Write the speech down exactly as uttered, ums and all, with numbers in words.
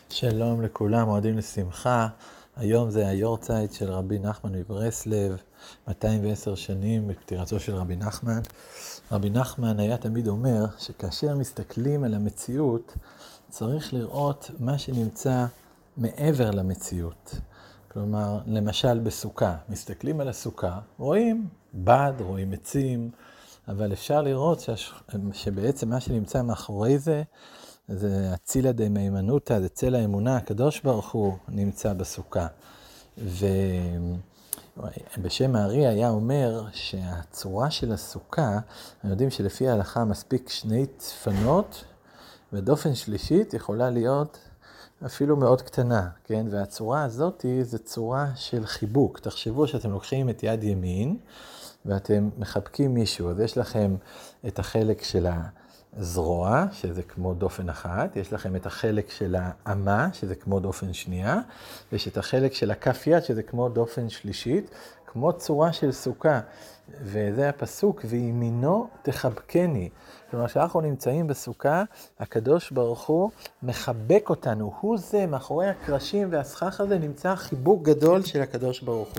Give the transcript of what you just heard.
שלום לכולם, מועדים לשמחה. היום זה היורצייט של רבי נחמן מברסלב, מאתיים ועשר שנים בפטירתו של רבי נחמן. רבי נחמן היה תמיד אומר שכאשר מסתכלים על המציאות, צריך לראות מה שנמצא מעבר למציאות. כלומר, למשל בסוכה, מסתכלים על הסוכה, רואים בד, רואים עצים, אבל אפשר לראות שהש... שבעצם מה שנמצא מאחורי זה, זה הצילא דמהימנותא, זה צלע האמונה, הקדוש ברוך הוא נמצא בסוכה. ובשם הארי היה אומר שהצורה של הסוכה, אנחנו יודעים שלפי ההלכה מספיק שני צפנות, ודופן שלישית יכולה להיות אפילו מאוד קטנה, כן? והצורה הזאת זה צורה של חיבוק. תחשבו שאתם לוקחים את יד ימין, ואתם מחבקים מישהו, אז יש לכם את החלק של הזרוע, שזה כמו דופן אחת, יש לכם את החלק של האמה, שזה כמו דופן שנייה, ויש את החלק של הכף יד, שזה כמו דופן שלישית, כמו צורה של סוכה. וזה הפסוק, וימינו תחבקני. כלומר, כשאנחנו נמצאים בסוכה, הקדוש ברוך הוא מחבק אותנו. הוא זה, מאחורי הקרשים והסכך הזה, נמצא חיבוק גדול של הקדוש ברוך הוא.